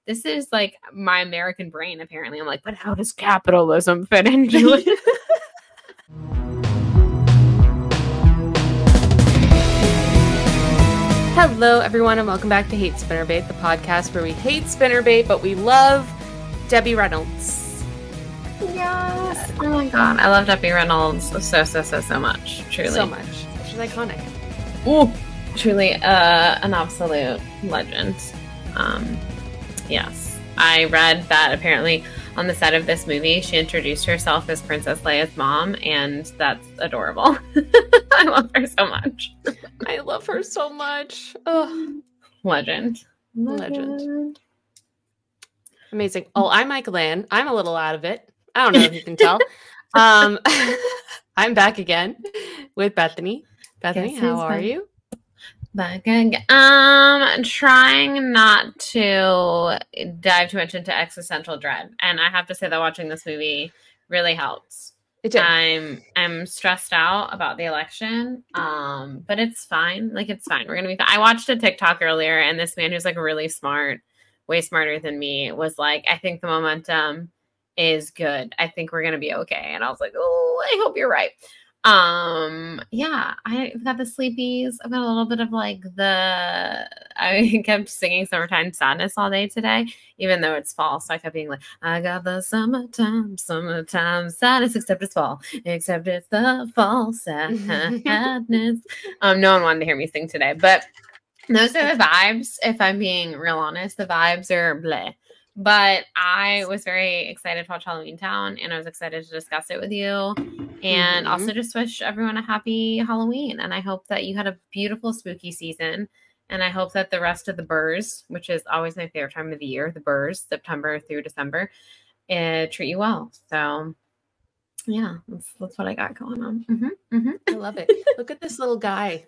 this is like my American brain, apparently. I'm like, but how does capitalism fit into it? Hello, everyone, and welcome back to Hate Spinnerbait, the podcast where we hate spinnerbait, but we love Debbie Reynolds. Yes. Oh my God. I love Debbie Reynolds so much. Truly. So much. She's iconic. Ooh. Truly an absolute legend. Yes. I read that apparently on the set of this movie, she introduced herself as Princess Leia's mom, and that's adorable. I love her so much. I love her so much. Oh, Legend. Amazing. Oh, I'm Michael Ann. I'm a little out of it. I don't know if you can tell. I'm back again with Bethany. Bethany, how are you? Back again. Trying not to dive too much into existential dread, and I have to say that watching this movie really helps. It did. I'm stressed out about the election, but it's fine. Like, it's fine. We're gonna be fine. I watched a TikTok earlier, and this man who's like really smart, way smarter than me, was like, "I think the momentum is good. I think we're gonna be okay." And I was like, "Oh, I hope you're right." Yeah, I've got the sleepies. I've got a little bit of like I kept singing Summertime Sadness all day today, even though it's fall. So I kept being like, I got the summertime sadness, except it's fall, except it's the fall sadness. No one wanted to hear me sing today, but those are the vibes. If I'm being real honest, the vibes are bleh. But I was very excited to watch Halloween Town, and I was excited to discuss it with you, and also just wish everyone a happy Halloween. And I hope that you had a beautiful spooky season, and I hope that the rest of the burrs, which is always my favorite time of the year, the burrs, September through December, treat you well. So, yeah, that's what I got going on. I love it. Look at this little guy.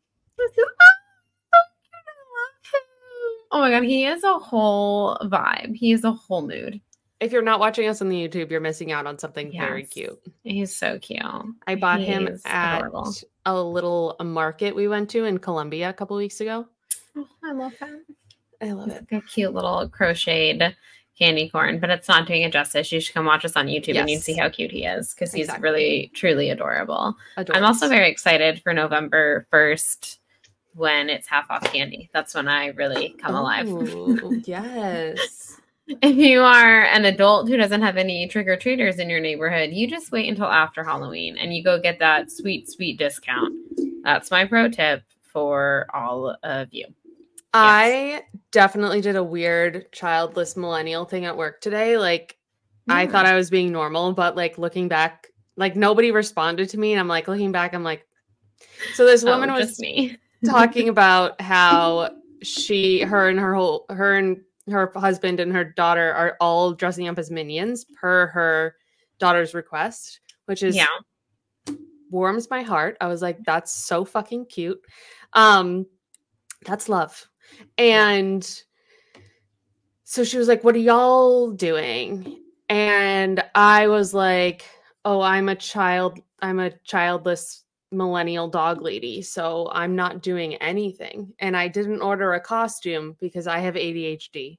Oh my God, he is a whole vibe. He is a whole mood. If you're not watching us on the YouTube, you're missing out on something very cute. He's so cute. I bought him at a market we went to in Columbia a couple weeks ago. Oh, I love him. I love it. Like a cute little crocheted candy corn, but it's not doing it justice. You should come watch us on YouTube and you'd see how cute he is, because he's really, truly adorable. I'm also very excited for November 1st. When it's half off candy. That's when I really come alive. Yes. If you are an adult who doesn't have any trick-or-treaters in your neighborhood, you just wait until after Halloween and you go get that sweet, sweet discount. That's my pro tip for all of you. I definitely did a weird childless millennial thing at work today. Like, I thought I was being normal, but like looking back, like nobody responded to me. And I'm like, looking back, I'm like, so this woman was just me. talking about how her and her husband and her daughter are all dressing up as Minions per her daughter's request, which is warms my heart. I was like, that's so fucking cute. That's love. And so she was like, what are y'all doing? And I was like, oh, I'm a childless millennial dog lady, so I'm not doing anything. And I didn't order a costume because I have ADHD.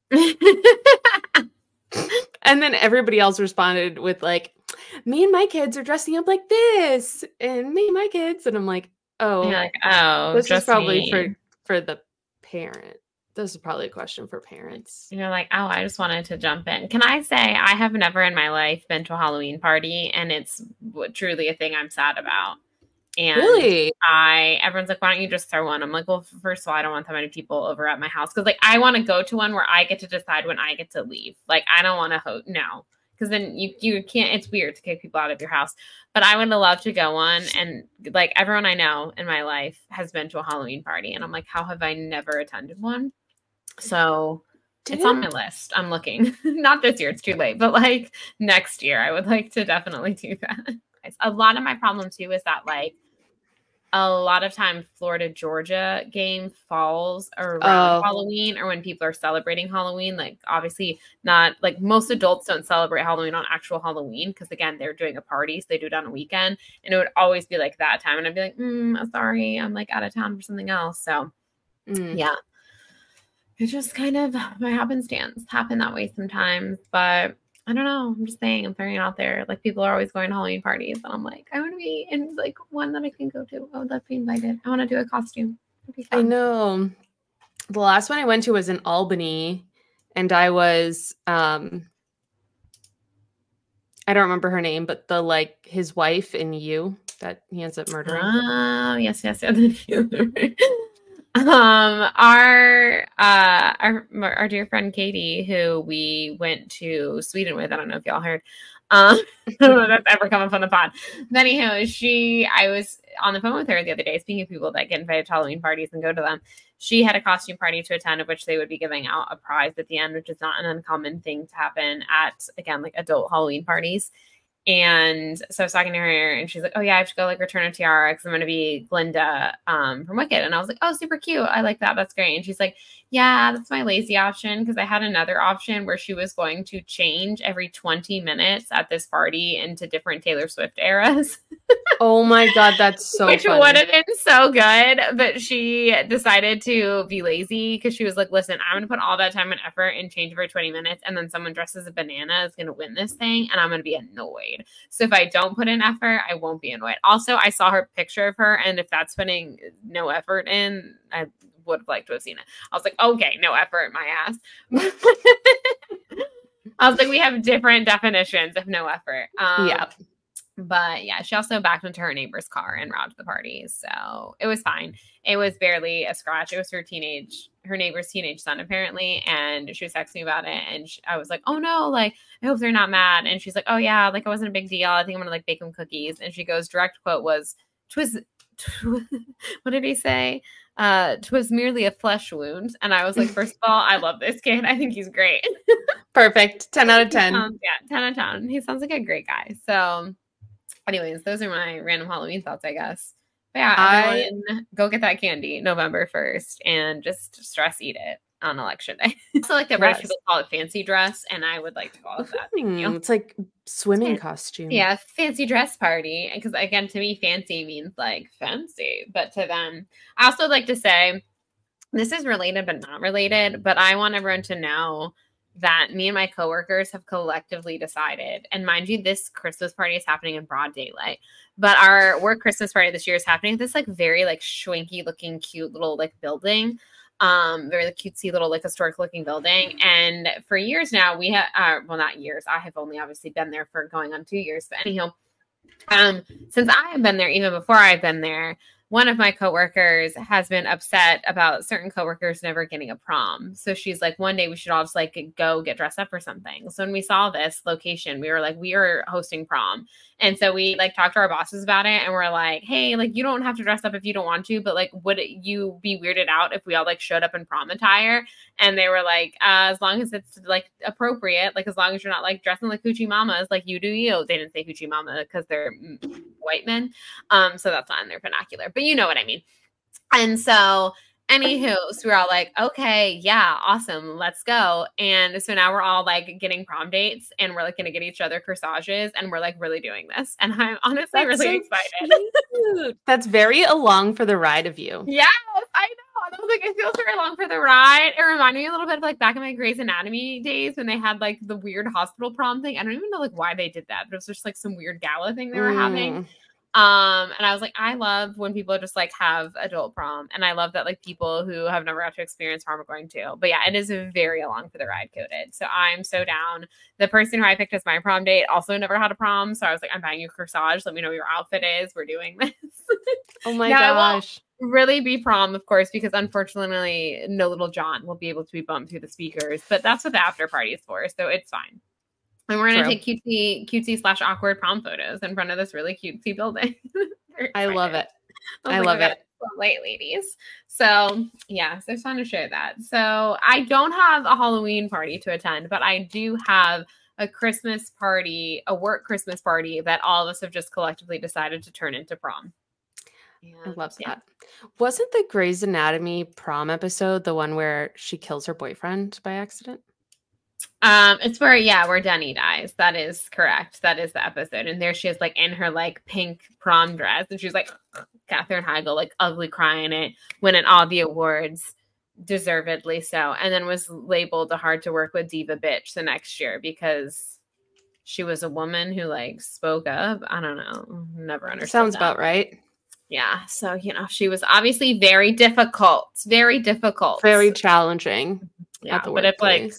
And then everybody else responded with like, me and my kids are dressing up like this, and me and my kids. And I'm like, this is probably for the parent. This is probably a question for parents. And you're like, oh, I just wanted to jump in. Can I say I have never in my life been to a Halloween party, and it's truly a thing I'm sad about. And really? Everyone's like, why don't you just throw one? I'm like, well, first of all, I don't want that many people over at my house. Cause like, I want to go to one where I get to decide when I get to leave. Like, I don't want to no. Cause then you can't, it's weird to kick people out of your house, but I would love to go on. And like everyone I know in my life has been to a Halloween party. And I'm like, how have I never attended one? So it's on my list. I'm looking, not this year, it's too late, but like next year, I would like to definitely do that. A lot of my problem too is that like a lot of time Florida Georgia game falls around Halloween, or when people are celebrating Halloween. Like obviously not like most adults don't celebrate Halloween on actual Halloween, because again they're doing a party, so they do it on a weekend, and it would always be like that time, and I'd be like, sorry, I'm like out of town for something else. So yeah, it just kind of by happenstance happen that way sometimes. But I don't know. I'm just saying, I'm throwing it out there. Like, people are always going to Halloween parties, and I'm like, I want to be in like one that I can go to. I would love to be invited. I want to do a costume. It'd be fun. I know. The last one I went to was in Albany, and I was I don't remember her name, but the like his wife in You that he ends up murdering. Oh, yes. Our dear friend Katie, who we went to Sweden with. I don't know if y'all heard. I don't know if that's ever come up on the pod. But anyhow, I was on the phone with her the other day, speaking of people that get invited to Halloween parties and go to them. She had a costume party to attend, of which they would be giving out a prize at the end, which is not an uncommon thing to happen at, again, like adult Halloween parties. And so I was talking to her, and she's like, oh yeah, I have to go like return a tiara because I'm going to be Glinda from Wicked. And I was like, oh, super cute. I like that. That's great. And she's like, yeah, that's my lazy option, because I had another option where she was going to change every 20 minutes at this party into different Taylor Swift eras. Oh my God, that's so Which funny. would have been so good, but she decided to be lazy because she was like, listen, I'm going to put all that time and effort and change for 20 minutes, and then someone dressed as a banana is going to win this thing, and I'm going to be annoyed. So if I don't put in effort, I won't be annoyed. Also, I saw her picture of her, and if that's putting no effort in, I would have liked to have seen it. I was like, okay, no effort, my ass. I was like, we have different definitions of no effort. Yeah. But yeah, she also backed into her neighbor's car and robbed the party. So it was fine. It was barely a scratch. It was her neighbor's teenage son, apparently. And she was texting me about it. And I was like, oh no, like, I hope they're not mad. And she's like, oh yeah, like, it wasn't a big deal. I think I'm going to like bake them cookies. And she goes, direct quote was, what did he say? 'Twas merely a flesh wound. And I was like, first of all, I love this kid. I think he's great. Perfect. 10 out of 10. 10 out of 10. He sounds like a great guy. So anyways, those are my random Halloween thoughts, I guess. But yeah, everyone, go get that candy November 1st and just stress eat it on election day. Also, like the British people call it fancy dress, and I would like to call it that. Thank you. It's like swimming costume. Yeah, fancy dress party. Because again, to me, fancy means like fancy, but to them, I also like to say this is related but not related. But I want everyone to know that me and my coworkers have collectively decided, and mind you, this Christmas party is happening in broad daylight, but our work Christmas party this year is happening at this like very like schwanky looking cute little like building, very like, cutesy little like historic looking building. And for years now we have well, not years, I have only obviously been there for going on 2 years, but anyhow, since I have been there, even before I've been there, one of my coworkers has been upset about certain coworkers never getting a prom. So she's like, one day we should all just like go get dressed up or something. So when we saw this location, we were like, we are hosting prom. And so we like talked to our bosses about it, and we're like, hey, like, you don't have to dress up if you don't want to, but like, would you be weirded out if we all like showed up in prom attire? And they were like, as long as it's like appropriate, like as long as you're not like dressing like hoochie mamas, like you do you. They didn't say hoochie mama because they're white men. So that's not in their vernacular, but you know what I mean. And so anywho, so we're all like, okay, yeah, awesome, let's go. And so now we're all like getting prom dates, and we're like going to get each other corsages, and we're like really doing this. And I'm honestly really excited. Cute. That's very along for the ride of you. Yes, I know. And I was like, it feels very along for the ride. It reminded me a little bit of like back in my Grey's Anatomy days when they had like the weird hospital prom thing. I don't even know like why they did that, but it was just like some weird gala thing they were having. And I was like, I love when people just like have adult prom, and I love that like people who have never got to experience prom are going to. But yeah, it is very along for the ride coded. So I'm so down. The person who I picked as my prom date also never had a prom, so I was like, I'm buying you a corsage. Let me know what your outfit is. We're doing this. Oh my gosh. Really be prom, of course, because unfortunately, no little John will be able to be bumped through the speakers. But that's what the after party is for, so it's fine. And we're going to take cutesy / awkward prom photos in front of this really cutesy building. I love it. I like, love it. Late ladies. So yeah, so I just wanted to share that. So I don't have a Halloween party to attend, but I do have a Christmas party, a work Christmas party that all of us have just collectively decided to turn into prom. And, I love that. Wasn't the Grey's Anatomy prom episode the one where she kills her boyfriend by accident? It's where Denny dies. That is correct. That is the episode. And there she is, like in her like pink prom dress, and she's like Katherine Heigl, like ugly crying it, winning all the awards, deservedly so, and then was labeled a hard to work with diva bitch the next year because she was a woman who like spoke up. I don't know. Never understood. Sounds that. about right. Yeah. So, she was obviously very difficult. Very difficult. Very challenging. Yeah. But if like,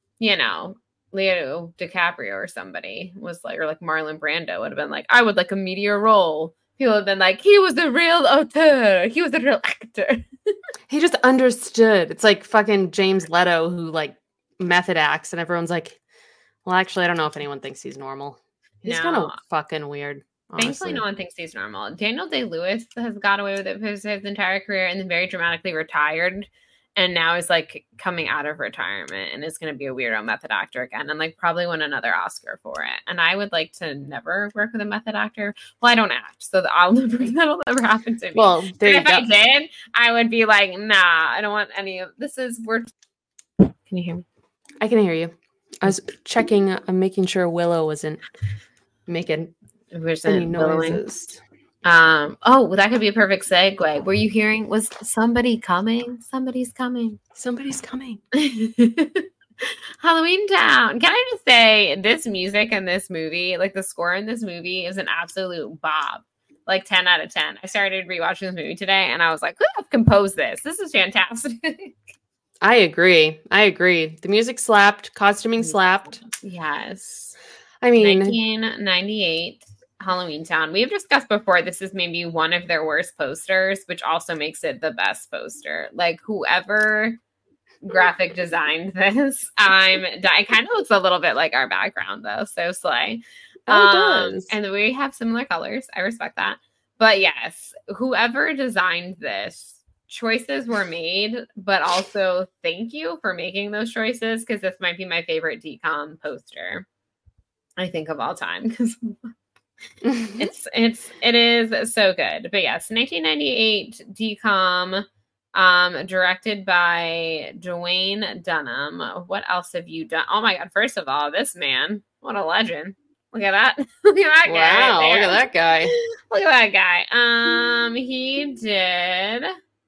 Leo DiCaprio or somebody was like, or like Marlon Brando would have been like, I would like a meteor role. People would have been like, he was the real auteur. He was the real actor. He just understood. It's like fucking James Leto who like method acts and everyone's like, well, actually, I don't know if anyone thinks he's normal. He's kind of fucking weird. Honestly. Thankfully, no one thinks he's normal. Daniel Day-Lewis has got away with it for his entire career and then very dramatically retired. And now is like coming out of retirement and is going to be a weirdo method actor again and like probably win another Oscar for it. And I would like to never work with a method actor. Well, I don't act, so that'll never happen to me. Well, if I did, I would be like, nah, I don't want any of this. Can you hear me? I can hear you. I was checking. I'm making sure Willow wasn't making any noises. That could be a perfect segue. Were you hearing? Was somebody coming? Somebody's coming. Somebody's coming. Halloween Town. Can I just say this music in this movie, like the score in this movie, is an absolute bob. Like 10 out of 10. I started rewatching this movie today, and I was like, "Who have composed this? This is fantastic." I agree. The music slapped. Costuming slapped. Yes. I mean, 1998. Halloween Town. We've discussed before, this is maybe one of their worst posters, which also makes it the best poster. Like whoever graphic designed this, it kind of looks a little bit like our background though. So slay. It does. And we have similar colors. I respect that. But yes, whoever designed this, choices were made, but also thank you for making those choices because this might be my favorite DCOM poster, I think, of all time. Because it is so good. But yes, 1998 DCOM, directed by Dwayne Dunham. What else have you done? Oh my god, first of all, this man, what a legend. Look at that. Look at that guy. Wow, look at that guy. Look at that guy. He did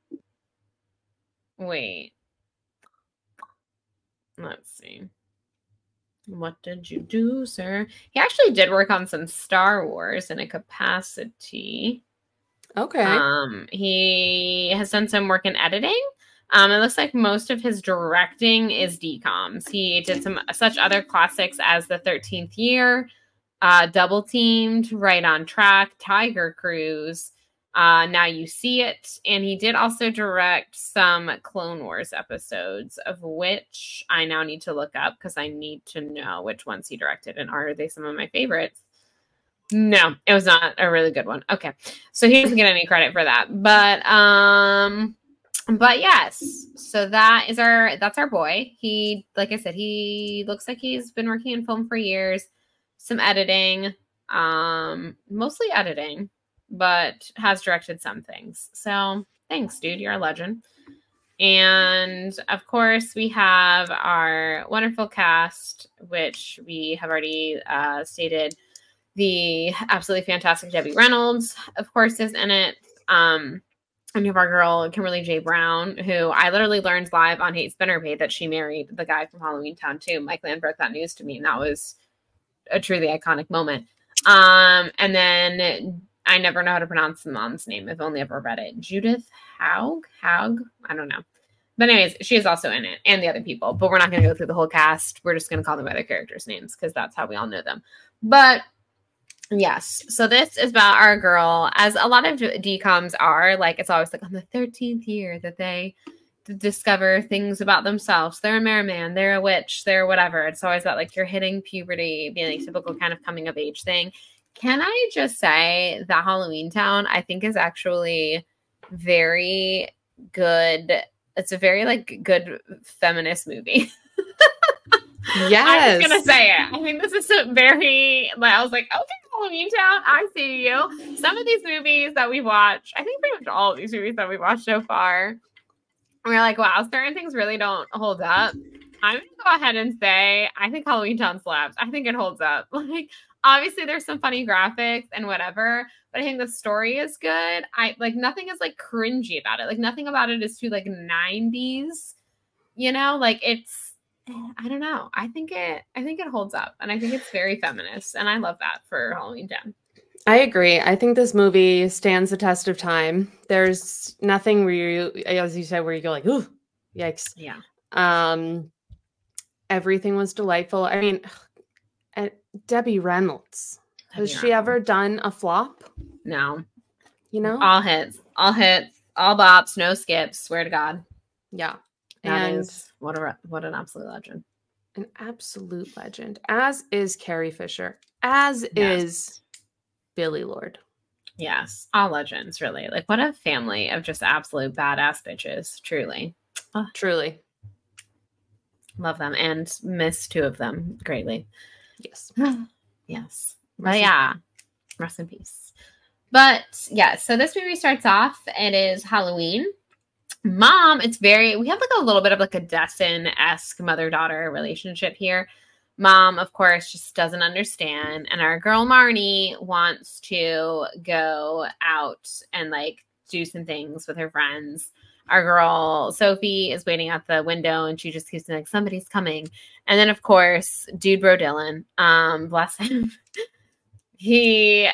let's see. What did you do, sir? He actually did work on some Star Wars in a capacity. Okay. He has done some work in editing. It looks like most of his directing is DCOMs. He did some such other classics as The 13th Year, Double Teamed, Right on Track, Tiger Cruise, Now You See It. And he did also direct some Clone Wars episodes, of which I now need to look up because I need to know which ones he directed and are they some of my favorites. No, it was not a really good one. Okay. So he doesn't get any credit for that. But yes, so that's our boy. He, like I said, he looks like he's been working in film for years, some editing, mostly editing, but has directed some things. So thanks, dude. You're a legend. And of course, we have our wonderful cast, which we have already stated. The absolutely fantastic Debbie Reynolds, of course, is in it. And we have our girl, Kimberly J. Brown, who I literally learned live on Hate Spinner Bait that she married the guy from Halloween Town too. Mike Land broke that news to me, and that was a truly iconic moment. And then I never know how to pronounce the mom's name. I've only ever read it. Judith Haug? I don't know. But anyways, she is also in it, and the other people. But we're not going to go through the whole cast. We're just going to call them by their characters' names, because that's how we all know them. But yes, so this is about our girl, as a lot of DCOMs are. Like, it's always like on the 13th year that they discover things about themselves. They're a merman, they're a witch, they're whatever. It's always that, like, you're hitting puberty, being a typical kind of coming of age thing. Can I just say that Halloween Town, I think, is actually very good. It's a very, like, good feminist movie. Yes. I was going to say it. I think this is a very, like, I was like, okay, Halloween Town, I see you. Some of these movies that we watch, I think pretty much all of these movies that we've watched so far, we're like, wow, certain things really don't hold up. I'm going to go ahead and say, I think Halloween Town slaps. I think it holds up. Like, obviously there's some funny graphics and whatever, but I think the story is good. I like nothing is like cringy about it. Like nothing about it is too like 90s, you know, like it's I don't know. I think it holds up and I think it's very feminist and I love that for Halloween Town. I agree. I think this movie stands the test of time. There's nothing where you, as you said, where you go like, ooh, yikes. Yeah. Everything was delightful. I mean, Debbie Reynolds. Has she ever done a flop? No. You know? All hits, all bops, no skips, swear to God. Yeah. And what an absolute legend. An absolute legend. As is Carrie Fisher. As is Billie Lourd. Yes. All legends, really. Like what a family of just absolute badass bitches. Truly. Oh. Truly. Love them and miss two of them greatly. Yes. Yes. But yeah, rest in peace. But yeah, so this movie starts off. It is Halloween. Mom, we have like a little bit of like a Destin-esque mother-daughter relationship here. Mom, of course, just doesn't understand. And our girl Marnie wants to go out and like do some things with her friends. Our girl Sophie is waiting at the window and she just keeps saying like, somebody's coming. And then of course, dude bro Dylan, bless him. He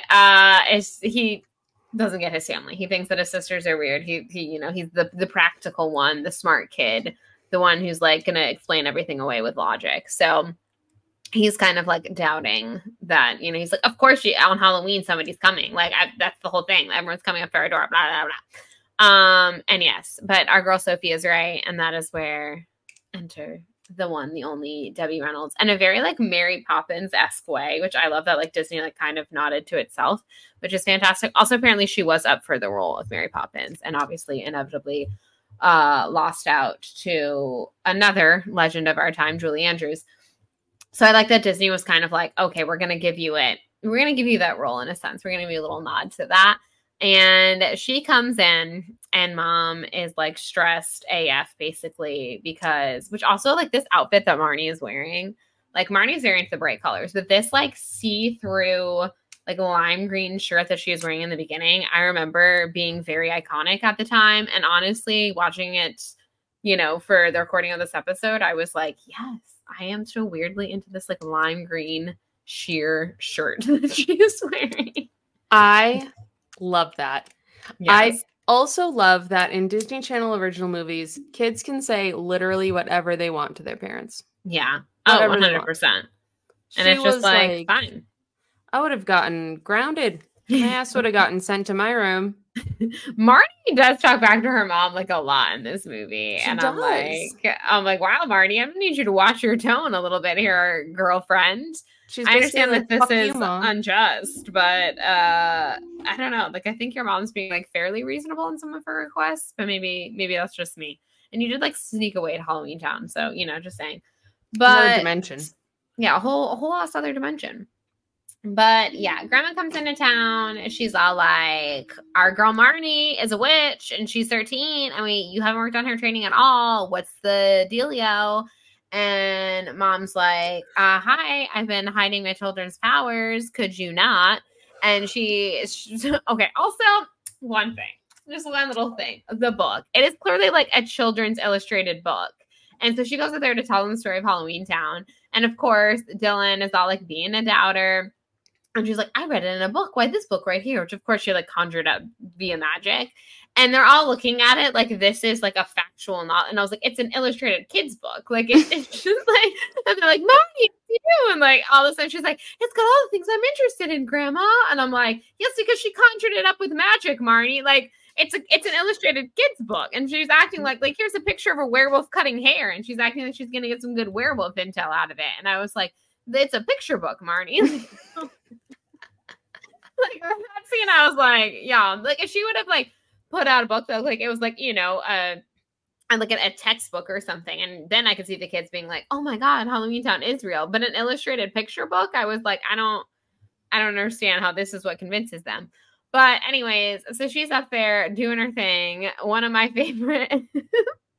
doesn't get his family. He thinks that his sisters are weird. He you know, he's the practical one, the smart kid, the one who's like going to explain everything away with logic. So he's kind of like doubting that, you know, he's like, of course on Halloween, somebody's coming. Like that's the whole thing. Everyone's coming up to our door, blah, blah, blah. And yes, but our girl Sophie is right. And that is where enter the one, the only Debbie Reynolds, and a very like Mary Poppins-esque way, which I love that like Disney like kind of nodded to itself, which is fantastic. Also, apparently she was up for the role of Mary Poppins and obviously inevitably lost out to another legend of our time, Julie Andrews. So I like that Disney was kind of like, okay, we're going to give you that role in a sense. We're going to give you a little nod to that. And she comes in and Mom is like stressed AF basically because, which also like this outfit that Marnie is wearing, like Marnie's very into the bright colors, but this like see-through like lime green shirt that she was wearing in the beginning, I remember being very iconic at the time. And honestly, watching it, you know, for the recording of this episode, I was like, yes, I am so weirdly into this like lime green sheer shirt that she is wearing. I love that. Yes. I also love that in Disney Channel original movies, kids can say literally whatever they want to their parents. Yeah. Whatever 100%. And it's just like, fine. I would have gotten grounded. My ass would have gotten sent to my room. Marnie does talk back to her mom like a lot in this movie. She and does. I'm like, wow, Marnie, I'm gonna need you to watch your tone a little bit here, girlfriend. I understand like, that this is unjust, but I don't know. Like, I think your mom's being like fairly reasonable in some of her requests, but maybe that's just me. And you did like sneak away to Halloween Town, so you know, just saying. But another dimension. Yeah, a whole other dimension. But yeah, Grandma comes into town. She's all like, our girl Marnie is a witch and she's 13. I mean, you haven't worked on her training at all. What's the dealio? And Mom's like, hi, I've been hiding my children's powers. Could you not? And she's okay. Also, one thing, just one little thing, the book. It is clearly like a children's illustrated book. And so she goes up there to tell them the story of Halloween Town. And of course, Dylan is all like being a doubter. And she's like, I read it in a book. Why this book right here? Which, of course, she like conjured up via magic. And they're all looking at it like this is like a factual novel. And I was like, it's an illustrated kids book. Like, it's just like, and they're like, Marnie, you do? And like, all of a sudden she's like, it's got all the things I'm interested in, Grandma. And I'm like, yes, because she conjured it up with magic, Marnie. Like, it's an illustrated kids book. And she's acting like here's a picture of a werewolf cutting hair. And she's acting like she's going to get some good werewolf intel out of it. And I was like, it's a picture book, Marnie. Like that scene, I was like, yeah, like if she would have like put out a book that like it was like, you know, and like a textbook or something, and then I could see the kids being like, oh my god, Halloween Town is real. But an illustrated picture book, I was like, I don't understand how this is what convinces them. But anyways, so she's up there doing her thing. One of my favorite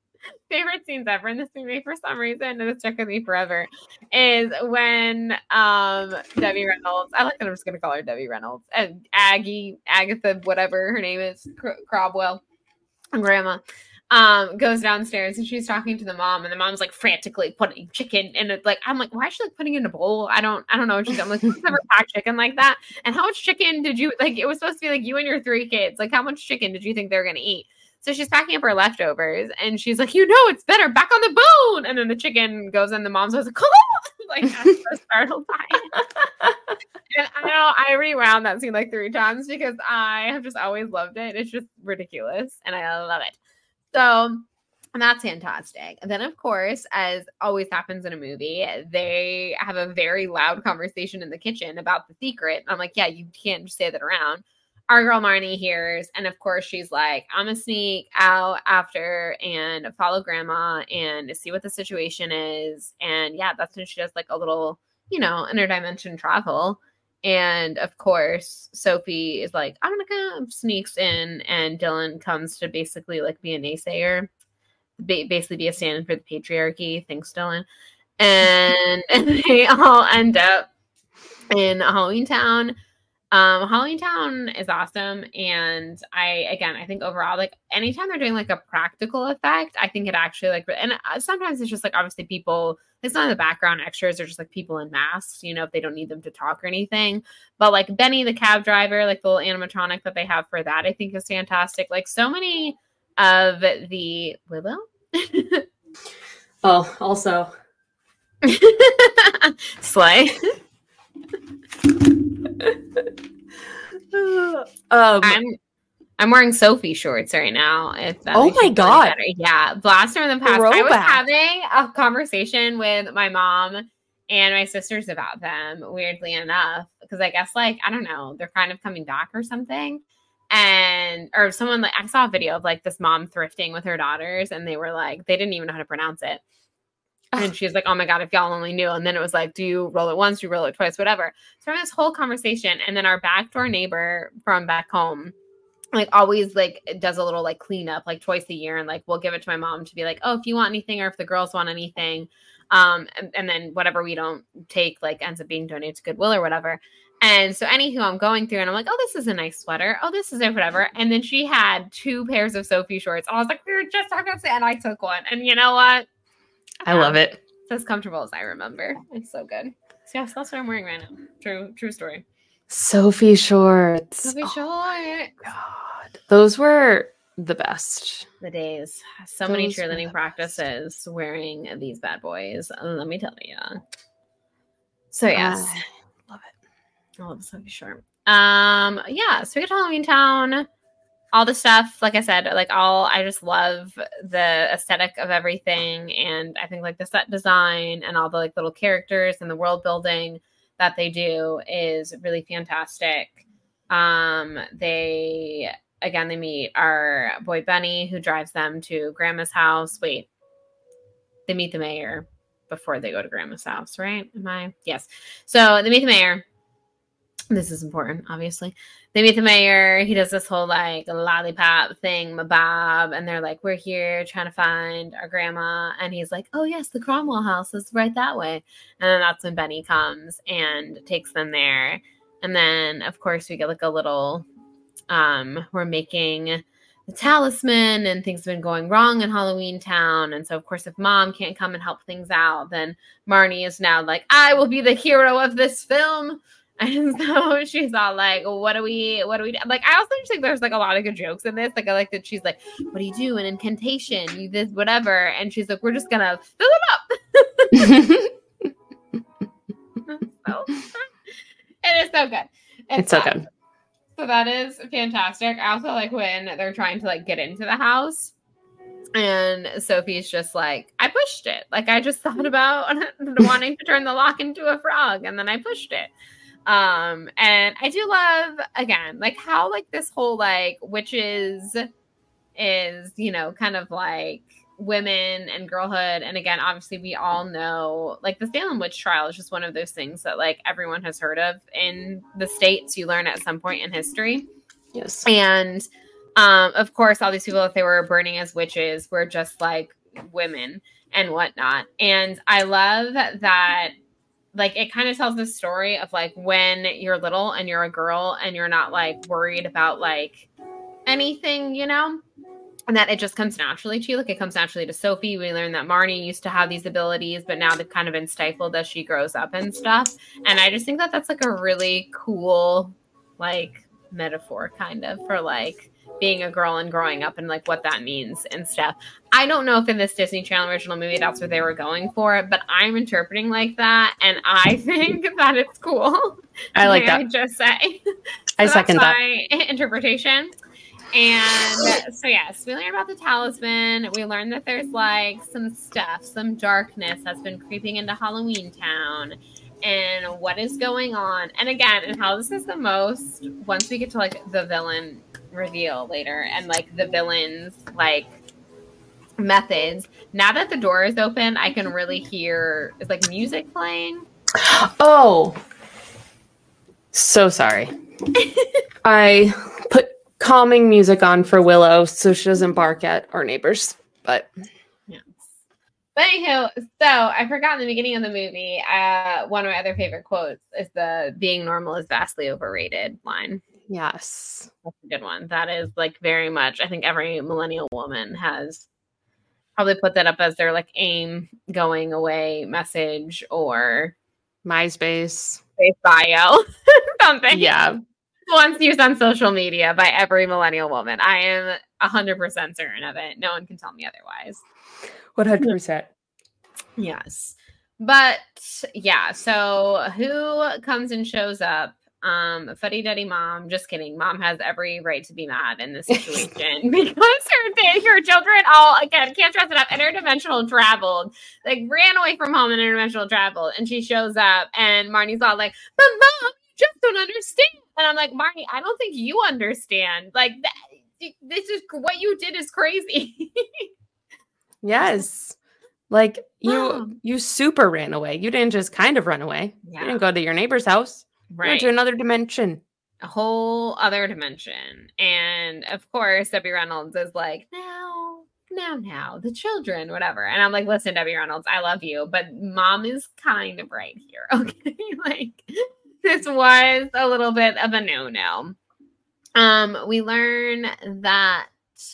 favorite scenes ever in this movie for some reason, and it's stuck with me forever, is when Debbie Reynolds, I like that I'm just gonna call her Debbie Reynolds, and Agatha, whatever her name is, Cromwell, grandma, goes downstairs and she's talking to the mom, and the mom's like frantically putting chicken in it. Like, I'm like, why is she like putting it in a bowl? I don't know what she's. I'm like, who's ever packed chicken like that? And how much chicken did you like? It was supposed to be like you and your 3 kids. Like, how much chicken did you think they're gonna eat? So she's packing up her leftovers, and she's like, it's better back on the bone. And then the chicken goes, and the mom's like, like, I'm so startled by it. And I know I rewound that scene like 3 times because I have just always loved it. It's just ridiculous, and I love it. So that's fantastic. And then, of course, as always happens in a movie, they have a very loud conversation in the kitchen about the secret. I'm like, yeah, you can't just say that around. Our girl Marnie hears, and of course she's like, I'm gonna sneak out after and follow grandma and see what the situation is. And yeah, that's when she does like a little, interdimension travel. And of course, Sophie is like, I'm gonna go, sneaks in, and Dylan comes to basically like be a naysayer, basically be a stand-in for the patriarchy. Thanks, Dylan. And they all end up in Halloween Town. Halloween Town is awesome, and I think overall, like, anytime they're doing like a practical effect, I think it actually like, and sometimes it's just like obviously people, it's not the background extras, they're just like people in masks, if they don't need them to talk or anything. But like Benny the cab driver, like the little animatronic that they have for that, I think is fantastic. Like so many of the Willow. Oh, also Slay. I'm wearing Sophie shorts right now. Oh my god! Yeah, blast from the past. I was having a conversation with my mom and my sisters about them. Weirdly enough, because I guess like I don't know, they're kind of coming back or something. Or someone like I saw a video of like this mom thrifting with her daughters, and they were like they didn't even know how to pronounce it. And she's like, oh my God, if y'all only knew. And then it was like, do you roll it once? Do you roll it twice? Whatever. So we had this whole conversation. And then our backdoor neighbor from back home, like always like does a little like cleanup like twice a year. And like, we'll give it to my mom to be like, oh, if you want anything or if the girls want anything. And then whatever we don't take like ends up being donated to Goodwill or whatever. And so anywho, I'm going through and I'm like, oh, this is a nice sweater. Oh, this is it, whatever. And then she had 2 pairs of Sophie shorts. And I was like, we were just talking about it. And I took one. And you know what? I love it. It's as comfortable as I remember. It's so good. So yes, that's what I'm wearing right now. True story. Sophie shorts. Sophie shorts. God, those were the best. The days. So many cheerleading practices wearing these bad boys. Let me tell you. So yes, love it. I love Sophie short. Yeah. So we get to Halloween Town. All the stuff, like I said, like I just love the aesthetic of everything. And I think like the set design and all the like little characters and the world building that they do is really fantastic. They meet our boy Benny, who drives them to Grandma's house. Wait, they meet the mayor before they go to Grandma's house, right? Yes. So they meet the mayor. This is important, obviously. They meet the mayor. He does this whole like lollipop thing, mabob, and they're like, we're here trying to find our grandma. And he's like, oh yes, the Cromwell house is right that way. And then that's when Benny comes and takes them there. And then of course we get like a little, we're making the talisman and things have been going wrong in Halloween Town. And so of course, if mom can't come and help things out, then Marnie is now like, I will be the hero of this film. And so she's all like, what do we do? Like, I also just think there's like a lot of good jokes in this. Like, I like that she's like, what do you do? An incantation, you this, whatever. And she's like, we're just gonna fill it up. It is so good. It's so good. So that is fantastic. I also like when they're trying to like get into the house. And Sophie's just like, I pushed it. Like, I just thought about wanting to turn the lock into a frog. And then I pushed it. And I do love, again, like how like this whole like witches is, kind of like women and girlhood. And again, obviously we all know like the Salem witch trial is just one of those things that like everyone has heard of in the States. You learn at some point in history. Yes. And of course, all these people that they were burning as witches were just like women and whatnot. And I love that, like, it kind of tells the story of like when you're little and you're a girl and you're not like worried about like anything, you know, and that it just comes naturally to you. Like it comes naturally to Sophie. We learned that Marnie used to have these abilities, but now they've kind of been stifled as she grows up and stuff. And I just think that that's like a really cool, like, metaphor kind of for like being a girl and growing up and like what that means and stuff. I don't know if in this Disney Channel original movie that's what they were going for, but I'm interpreting like that, and I think that it's cool. I like that. I just say. I second that. My interpretation. And so yes, we learn about the talisman. We learn that there's like some stuff, some darkness that's been creeping into Halloween Town, and what is going on. And again, and how this is the most, once we get to like the villain reveal later and like the villain's like methods, now that the door is open, I can really hear, it's like music playing. Oh, so sorry. I put calming music on for Willow so she doesn't bark at our neighbors, but yes. But anywho, so I forgot in the beginning of the movie, one of my other favorite quotes is the "being normal is vastly overrated" line. Yes, that's a good one. That is like very much, I think every millennial woman has probably put that up as their like aim going away message or MySpace bio something. Yeah. Once used on social media by every millennial woman. I am 100% certain of it. No one can tell me otherwise. 100%. Yes. But yeah, so who comes and shows up? Fuddy-duddy mom. Just kidding. Mom has every right to be mad in this situation because her children all, again, can't dress it up, interdimensional traveled, like ran away from home and interdimensional traveled, and she shows up and Marnie's all like, but mom, you just don't understand. And I'm like, Marnie, I don't think you understand. Like, this is what you did is crazy. Yes. Like you super ran away. You didn't just kind of run away. Yeah. You didn't go to your neighbor's house. Right. You went to another dimension. A whole other dimension. And of course, Debbie Reynolds is like, now, the children, whatever. And I'm like, listen, Debbie Reynolds, I love you, but mom is kind of right here. Okay. Like, this was a little bit of a no-no. We learn that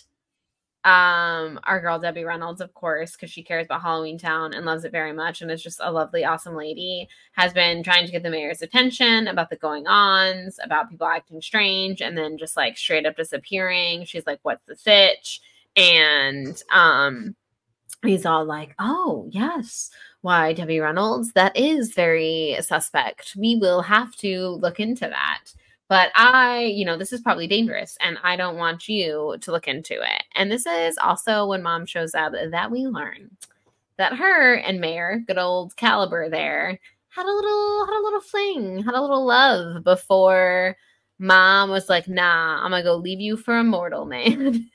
our girl Debbie Reynolds, of course, because she cares about Halloween Town and loves it very much and is just a lovely, awesome lady, has been trying to get the mayor's attention about the going-ons, about people acting strange, and then just like straight up disappearing. She's like, what's the sitch? And he's all like, oh, yes. Why, Debbie Reynolds, that is very suspect. We will have to look into that. But this is probably dangerous, and I don't want you to look into it. And this is also when mom shows up that we learn that her and Mayor, good old Caliber there, had a little fling, had a little love before mom was like, nah, I'm going to go leave you for a mortal man.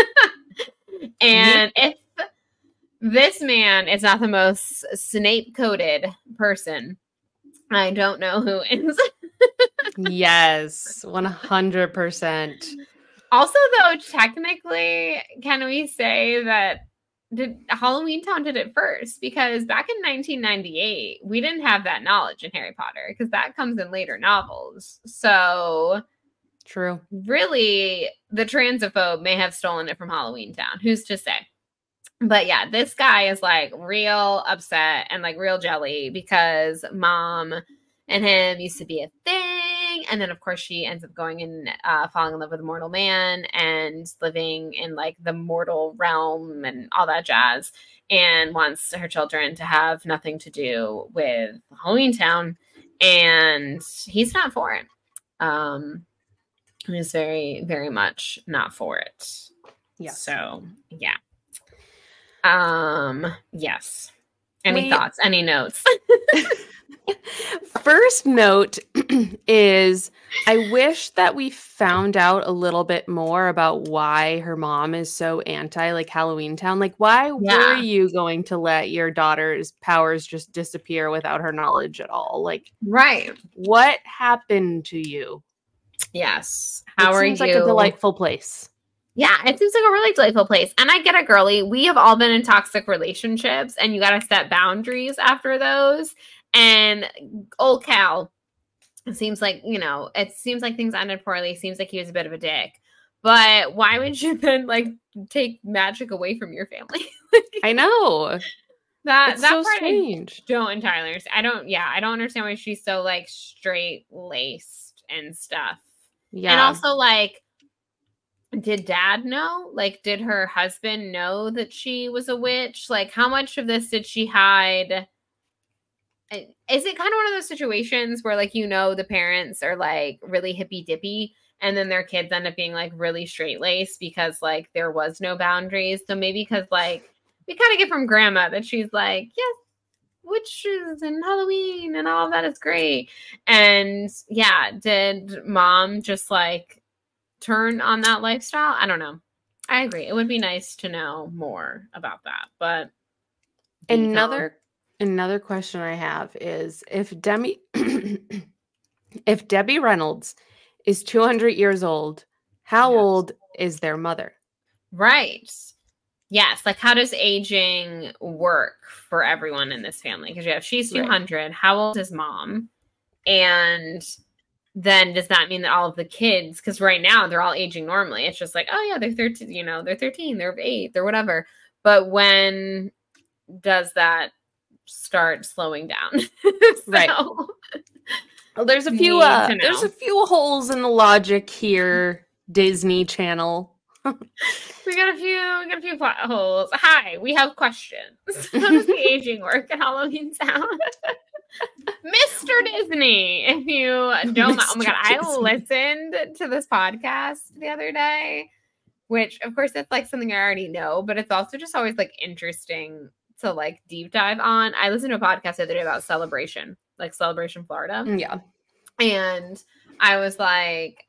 And if this man is not the most Snape-coded person, I don't know who is. Yes, 100%. Also, though, technically, can we say that Halloween Town did it first? Because back in 1998, we didn't have that knowledge in Harry Potter because that comes in later novels. So, true. Really, the transphobe may have stolen it from Halloween Town. Who's to say? But yeah, this guy is like real upset and like real jelly because mom and him used to be a thing. And then, of course, she ends up going and falling in love with a mortal man and living in like the mortal realm and all that jazz, and wants her children to have nothing to do with Halloween Town. And he's not for it. He's very, very much not for it. Yeah. So, yeah. Yes. Any thoughts? Any notes? First note is I wish that we found out a little bit more about why her mom is so anti like Halloween Town. Like, why were you going to let your daughter's powers just disappear without her knowledge at all? Like, right. What happened to you? Yes. How are you? It seems like a delightful place. Yeah, it seems like a really delightful place. And I get it, girly. We have all been in toxic relationships, and you got to set boundaries after those. And old Cal, it seems like, it seems like things ended poorly. It seems like he was a bit of a dick. But why would you then, like, take magic away from your family? I know. That It's that so part strange. I don't entirely understand. I don't understand why she's so, like, straight laced and stuff. Yeah. And also, like, did dad know? Like, did her husband know that she was a witch? Like, how much of this did she hide? Is it kind of one of those situations where, like, the parents are, like, really hippy dippy, and then their kids end up being, like, really straight laced because, like, there was no boundaries? So maybe because, like, we kind of get from grandma that she's like, yes, witches and Halloween and all of that is great. And yeah, did mom just, like, turn on that lifestyle? I don't know. I agree. It would be nice to know more about that. But another question I have is if Debbie Reynolds is 200 years old, how old is their mother? Right. Yes. Like, how does aging work for everyone in this family? Because she's 200. Right. How old is mom? And then does that mean that all of the kids, because right now they're all aging normally. It's just like, oh yeah, they're 13, they're 13, they're 8, they're whatever. But when does that start slowing down? Right. Well, there's a few holes in the logic here, Disney Channel. We got a few plot holes. Hi, we have questions. How does the aging work in Halloween Town? Mr. Disney, if you don't mind. Oh my God, I listened to this podcast the other day, which of course it's like something I already know, but it's also just always like interesting to like deep dive on. I listened to a podcast the other day about Celebration, like Celebration Florida. Yeah. And I was like,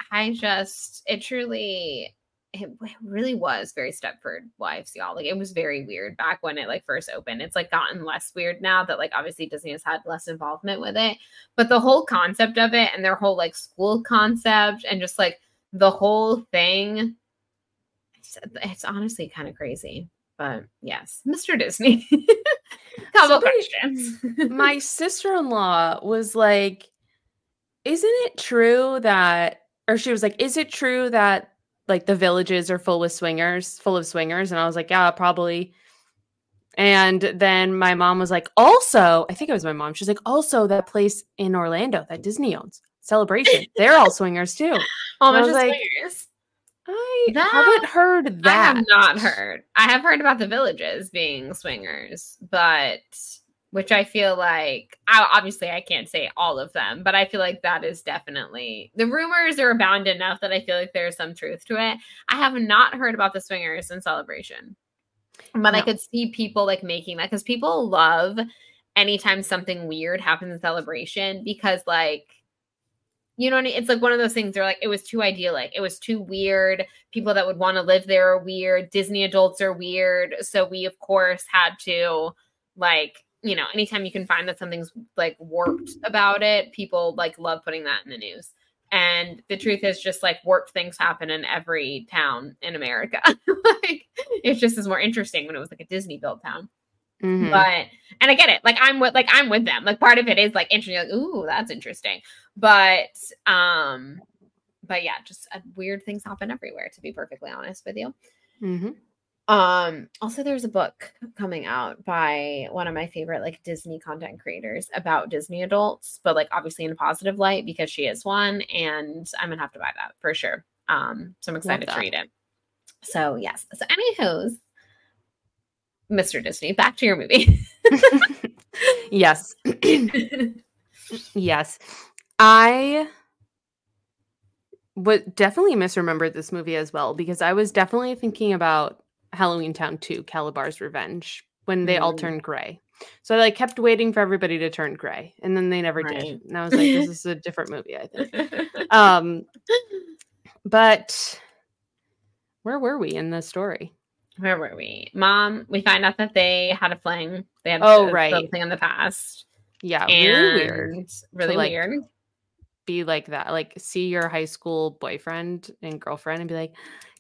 it really was very Stepford Wives, y'all. Like, it was very weird back when it like first opened. It's like gotten less weird now that like obviously Disney has had less involvement with it. But the whole concept of it and their whole like school concept and just like the whole thing, it's honestly kind of crazy. But yes, Mr. Disney. Couple questions. My sister-in-law was like, isn't it true that, or she was like, is it true that like the villages are full of swingers? And I was like, yeah, probably. And then my mom was like, also, I think it was my mom. She's like, also that place in Orlando that Disney owns, Celebration, they're all swingers too. Oh, I was like, swingers. I haven't heard that. I have not heard. I have heard about the villages being swingers, but which I feel like, obviously I can't say all of them, but I feel like that is definitely, the rumors are abound enough that I feel like there's some truth to it. I have not heard about the swingers in Celebration, but no. I could see people like making that because people love anytime something weird happens in Celebration because like, you know what I mean? It's like one of those things they're like, it was too idyllic. It was too weird. People that would want to live there are weird. Disney adults are weird. So we, of course, had to like, anytime you can find that something's like warped about it, people like love putting that in the news. And the truth is just like warped things happen in every town in America. Like it just is more interesting when it was like a Disney built town. Mm-hmm. But, and I get it. Like I'm with them. Like part of it is like interesting. Like, ooh, that's interesting. But yeah, just weird things happen everywhere, to be perfectly honest with you. Mm-hmm. Also there's a book coming out by one of my favorite like Disney content creators about Disney adults, but like obviously in a positive light because she is one, and I'm gonna have to buy that for sure. So I'm excited to read it. So yes. So anywho's, Mr. Disney, back to your movie. Yes. Yes. I would definitely misremembered this movie as well because I was definitely thinking about Halloween Town 2, Calabar's Revenge, when they all turned gray. So I like kept waiting for everybody to turn gray, and then they never did. And I was like, this is a different movie, I think. But where were we in the story? Where were we? Mom, we find out that they had a fling. They had something in the past. Yeah, really weird. Really weird. Be like that. Like see your high school boyfriend and girlfriend and be like,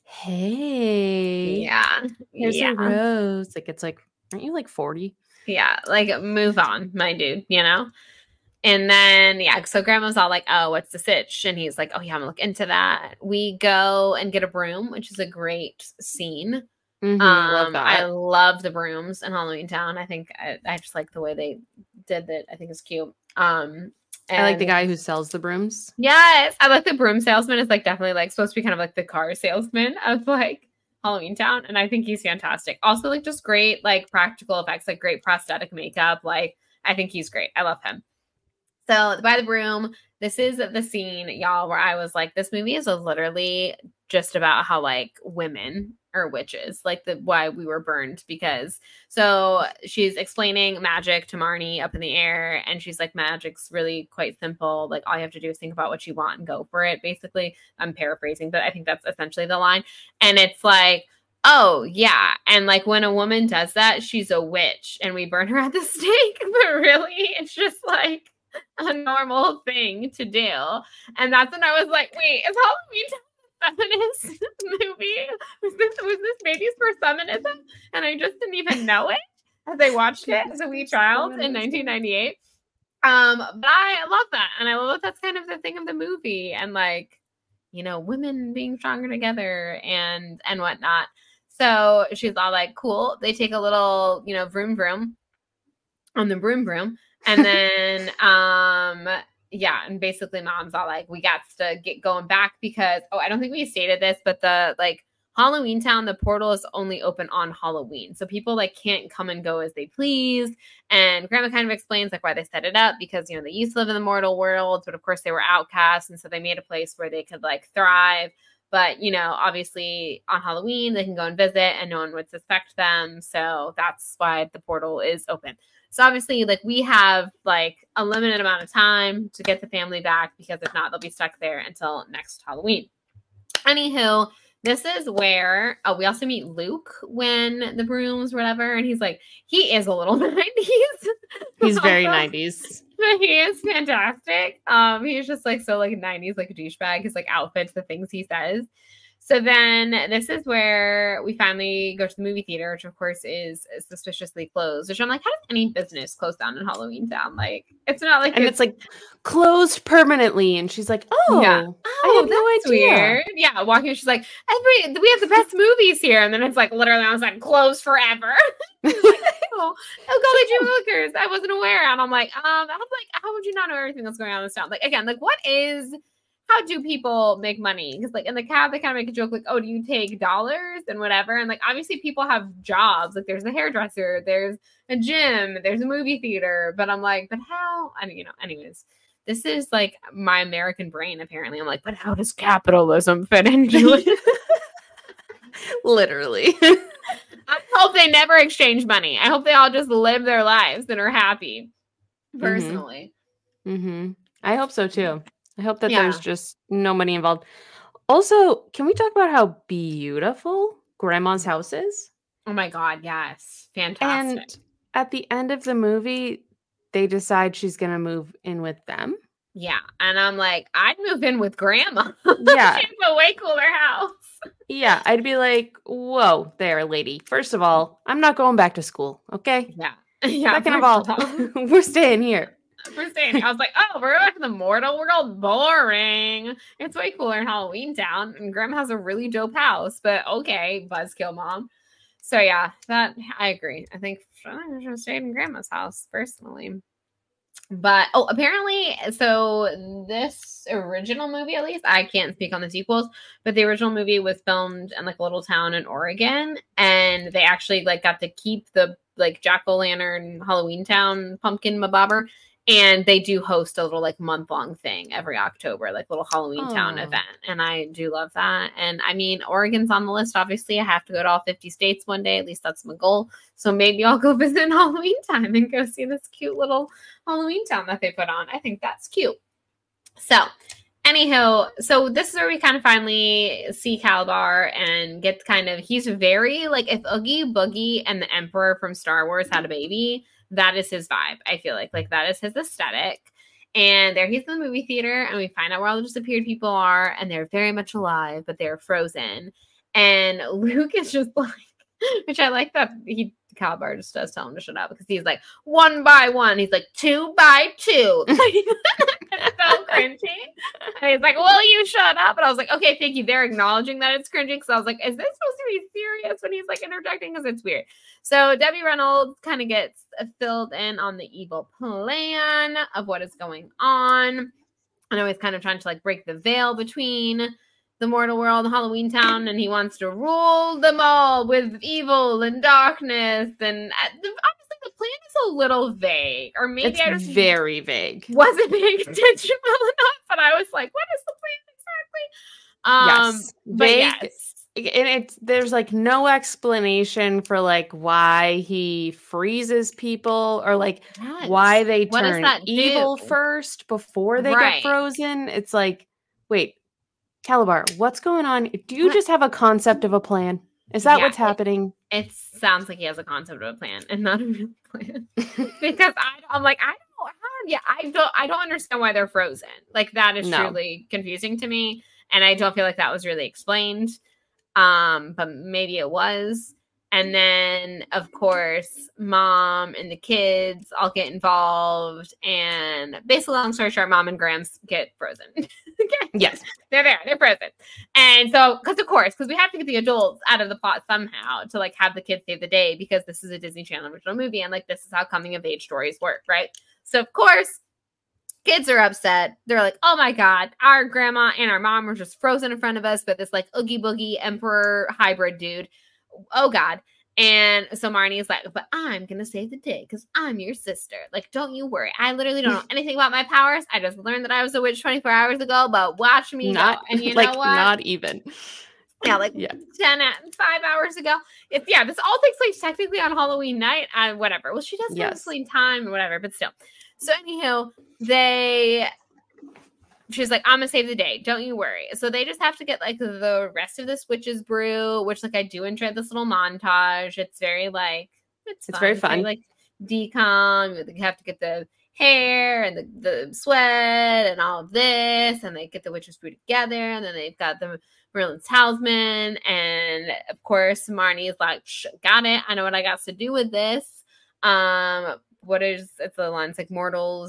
Hey, Yeah. here's a Yeah. rose. Like, it's like, aren't you like 40? Yeah. Like, move on, my dude, you know? And then, yeah, so grandma's all like, oh, what's the sitch? And he's like, oh, yeah, I'm gonna look into that. We go and get a broom, which is a great scene. Mm-hmm. Love I that. love the brooms in Halloween Town. I think I just like the way they did that. I think it's cute. I like the And guy who sells the brooms. yes, I like the broom salesman is like definitely like supposed to be kind of like the car salesman of like Halloween Town, and I think he's fantastic. Also, like just great like practical effects, like great prosthetic makeup. Like I think he's great. I love him. So by the broom, this is the scene, y'all, where I was like, this movie is literally just about how like women are witches, like the why we were burned. Because so she's explaining magic to Marnie up in the air, and she's like, magic's really quite simple. Like all you have to do is think about what you want and go for it. Basically, I'm paraphrasing, but I think that's essentially the line. And it's like, oh yeah, and like when a woman does that, she's a witch, and we burn her at the stake. But really, it's just like a normal thing to do. And that's when I was like, wait, is Halloween a feminist movie? Was this babies for feminism? And I just didn't even know it as I watched it as a wee child in 1998. But I love that. And I love that that's kind of the thing of the movie. And like, you know, women being stronger together and whatnot. So she's all like, cool. They take a little, you know, vroom vroom on the broom broom. And then yeah, and basically mom's all like, we got to get going back because I don't think we stated this, but the like Halloween Town, the portal is only open on Halloween. So people like can't come and go as they please. And grandma kind of explains like why they set it up because you know they used to live in the mortal world, but of course they were outcasts, and so they made a place where they could like thrive. But you know, obviously on Halloween they can go and visit and no one would suspect them. So that's why the portal is open. So obviously, like we have like a limited amount of time to get the family back because if not, they'll be stuck there until next Halloween. Anywho, this is where we also meet Luke when the brooms, whatever, and he's like, he is a little 90s. He's very 90s. But he is fantastic. He's just like so like 90s, like a douchebag. His like outfits, the things he says. So then this is where we finally go to the movie theater, which of course is suspiciously closed. Which I'm like, how does any business close down in Halloween Town? Like, it's not like and it's like closed permanently. And she's like, oh, yeah. I had no idea. Weird. Yeah, walking, she's like, we have the best movies here. And then it's like literally, I was like, closed forever. Like, oh, golly gee willikers, I wasn't aware. And I'm like, how would you not know everything that's going on in this town? Like, again, like how do people make money? Because like in the cab, they kind of make a joke like, oh, do you take dollars and whatever? And like, obviously people have jobs. Like there's a hairdresser, there's a gym, there's a movie theater. But I'm like, but how? I mean, you know, anyways, this is like my American brain, apparently. I'm like, but how does capitalism fit into it? Literally. I hope they never exchange money. I hope they all just live their lives and are happy. Personally. Mm-hmm. I hope so too. I hope that there's just no money involved. Also, can we talk about how beautiful Grandma's house is? Oh my God, yes. Fantastic. And at the end of the movie, they decide she's going to move in with them. Yeah. And I'm like, I'd move in with Grandma. Yeah. She's a way cooler house. Yeah. I'd be like, whoa there, lady. First of all, I'm not going back to school. Okay. Yeah. Yeah. Second of all, we're staying here. I was like, oh, we're back in the mortal world. Boring. It's way cooler in Halloween Town. And Grandma has a really dope house. But okay, buzzkill mom. So yeah, that I agree. I think I should have stayed in Grandma's house personally. But apparently, so this original movie, at least, I can't speak on the sequels, but the original movie was filmed in like a little town in Oregon, and they actually like got to keep the like jack-o'-lantern Halloween Town pumpkin mabobber. And they do host a little like month-long thing every October, like little Halloween Town event. And I do love that. And I mean, Oregon's on the list. Obviously, I have to go to all 50 states one day. At least that's my goal. So maybe I'll go visit Halloween time and go see this cute little Halloween Town that they put on. I think that's cute. So anyhow, so this is where we kind of finally see Calabar and get kind of, he's very like, if Oogie Boogie and the Emperor from Star Wars had a baby, that is his vibe. I feel like that is his aesthetic. And there he's in the movie theater, and we find out where all the disappeared people are, and they're very much alive, but they're frozen. And Luke is just like, which I like that Calabar just does tell him to shut up because he's like 1 by 1. He's like 2 by 2. It's so cringy. And he's like, "Will you shut up?" And I was like, "Okay, thank you." They're acknowledging that it's cringy because I was like, "Is this supposed to be serious?" When he's like interjecting because it's weird. So Debbie Reynolds kind of gets filled in on the evil plan of what is going on. I know he's kind of trying to like break the veil between the mortal world and Halloween Town, and he wants to rule them all with evil and darkness. And honestly, the plan is a little vague, or maybe it's I just very vague. wasn't paying attention well enough. But I was like, "What is the plan exactly?" Yes, but vague. yes. And there's like no explanation for like why he freezes people or like why they What does turn that evil do? first before they Right. get frozen. It's like, wait, Calabar, what's going on? Do you just have a concept of a plan? Is that what's happening? It sounds like he has a concept of a plan and not a real plan. Because I'm like, I don't understand why they're frozen. Like that is truly confusing to me. And I don't feel like that was really explained. But maybe it was. And then, of course, mom and the kids all get involved. And basically, long story short, mom and Grams get frozen. Yes. They're there. They're frozen. And so, because we have to get the adults out of the plot somehow to, like, have the kids save the day because this is a Disney Channel original movie. And, like, this is how coming-of-age stories work, right? So, of course, kids are upset. They're like, "Oh my God, our grandma and our mom were just frozen in front of us, but this like Oogie Boogie Emperor hybrid dude. Oh God." And so Marnie is like, "But I'm going to save the day because I'm your sister. Like, don't you worry. I literally don't know anything about my powers. I just learned that I was a witch 24 hours ago, but watch me go." And you know what? Not even. Yeah, 5 hours ago. This all takes place technically on Halloween night. Whatever. Well, she does have clean time or whatever, but still. So anywho, she's like, "I'm gonna save the day. Don't you worry." So they just have to get like the rest of this witch's brew, which like I do enjoy this little montage. It's very like it's very fun. Like decom. You have to get the hair and the sweat and all of this, and they get the witch's brew together, and then they've got the Merlin's talisman, and of course Marnie is like, "Got it. I know what I got to do with this." It's the lines like mortal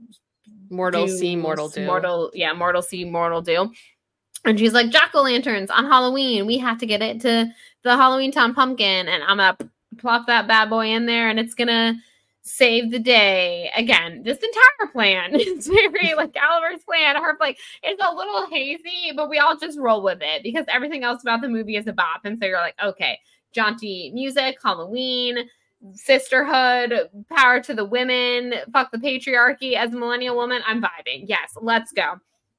see, mortal do. Mortal see, mortal do. And she's like, "Jack-o'-lanterns on Halloween. We have to get it to the Halloween Town pumpkin, and I'm gonna plop that bad boy in there, and it's gonna save the day." Again, this entire plan is very like Calabar's plan. Her like it's a little hazy, but we all just roll with it because everything else about the movie is a bop. And so you're like, okay, jaunty music, Halloween, sisterhood, power to the women, fuck the patriarchy. As a millennial woman, I'm vibing. Yes, let's go.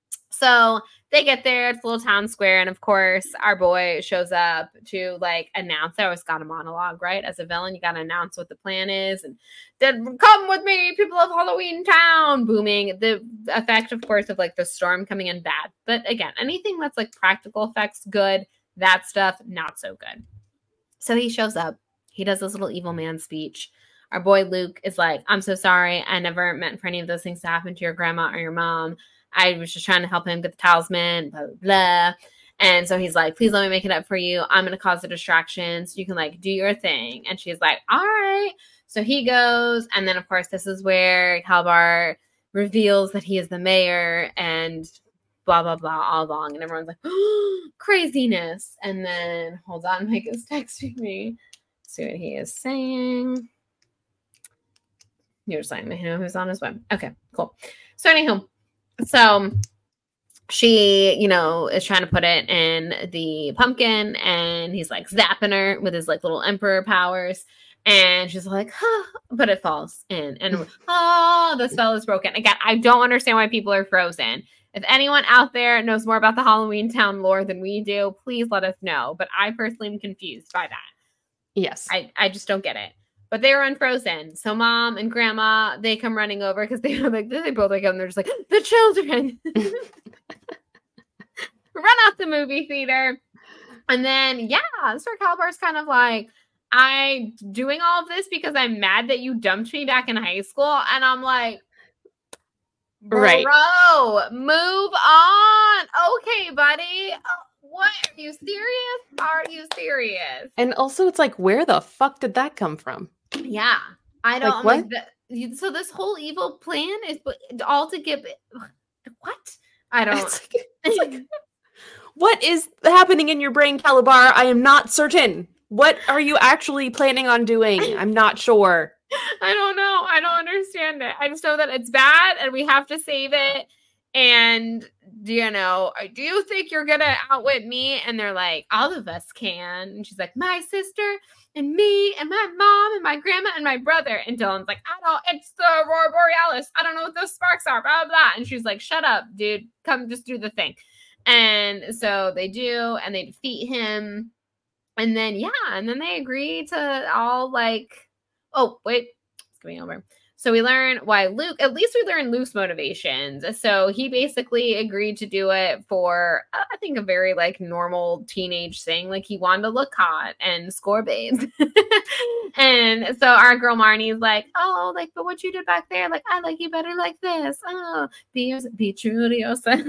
So they get there, it's a little town square, and of course our boy shows up to like announce. I always got a monologue, right? As a villain, you gotta announce what the plan is, and then "Come with me, people of Halloween Town," booming. The effect, of course, of like the storm coming in, bad. But again, anything that's like practical effects, good. That stuff, not so good. So he shows up. He does this little evil man speech. Our boy Luke is like, "I'm so sorry. I never meant for any of those things to happen to your grandma or your mom. I was just trying to help him get the talisman, blah, blah, blah." And so he's like, "Please let me make it up for you. I'm going to cause a distraction so you can like do your thing." And she's like, "All right." So he goes. And then, of course, this is where Calabar reveals that he is the mayor and blah, blah, blah, all along. And everyone's like, "Oh, craziness." And then, hold on, Mike is texting me. See what he is saying. You're just letting me know who's on his way. Okay, cool. So anywho, so she, is trying to put it in the pumpkin, and he's like zapping her with his like little emperor powers, and she's like, but it falls in, and the spell is broken. Again, I don't understand why people are frozen. If anyone out there knows more about the Halloween Town lore than we do, please let us know. But I personally am confused by that. Yes. I just don't get it. But they were unfrozen. So mom and grandma, they come running over because they both wake up and they're just like, "The children." Run out the movie theater. And then, Sir Calabar's kind of like, "I'm doing all of this because I'm mad that you dumped me back in high school." And I'm like, bro, right. Move on. Okay, buddy. What? Are you serious? Are you serious? And also, it's like, where the fuck did that come from? Yeah. I don't. Like, I'm what? like, so this whole evil plan is all to get. What? I don't. It's like, what is happening in your brain, Calabar? I am not certain. What are you actually planning on doing? I'm not sure. I don't know. I don't understand it. I just know that it's bad and we have to save it. And, you know, do you think you're going to outwit me? And they're like, all of us can. And she's like, my sister and me and my mom and my grandma and my brother. And Dylan's like, I don't, it's the Aurora Borealis. I don't know what those sparks are, blah, blah, blah. And she's like, shut up, dude. Come just do the thing. And so they do, and they defeat him. And then, yeah, and then they agree to all like, oh, wait, it's going over. So we learn why Luke, at least we learn Luke's motivations. So he basically agreed to do it for, I think, a very like normal teenage thing. Like he wanted to look hot and score babes. And so our girl Marnie's like, oh, like, but what you did back there, like, I like you better like this. Oh, be true to yourself.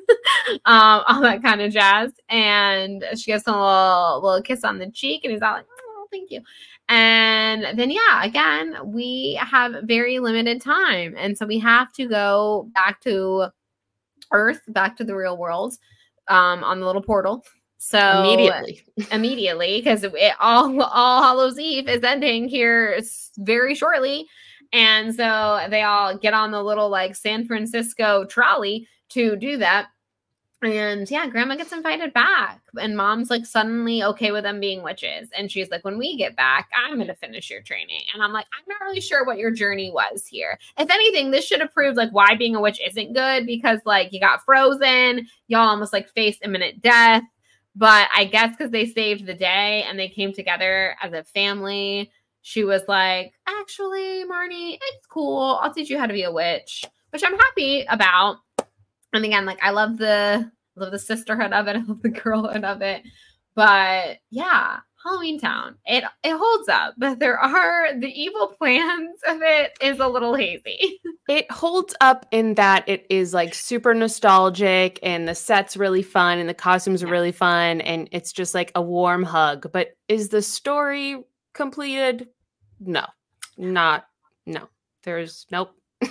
All that kind of jazz. And she gives him a little kiss on the cheek, and he's all like, oh, thank you. And then, yeah, again, we have very limited time. And so we have to go back to Earth, back to the real world, on the little portal. So immediately, because all Hallows Eve is ending here very shortly. And so they all get on the little like San Francisco trolley to do that. And yeah, Grandma gets invited back, and Mom's like suddenly okay with them being witches. And she's like, when we get back, I'm going to finish your training. And I'm like, I'm not really sure what your journey was here. If anything, this should have proved like why being a witch isn't good, because like you got frozen, y'all almost like faced imminent death. But I guess because they saved the day and they came together as a family, she was like, actually, Marnie, it's cool. I'll teach you how to be a witch, which I'm happy about. And again, like I love the sisterhood of it. I love the girlhood of it. But yeah, Halloween Town, it holds up. But the evil plans of it is a little hazy. It holds up in that it is like super nostalgic, and the set's really fun, and the costumes are really fun, and it's just like a warm hug. But is the story completed? No. There's nope.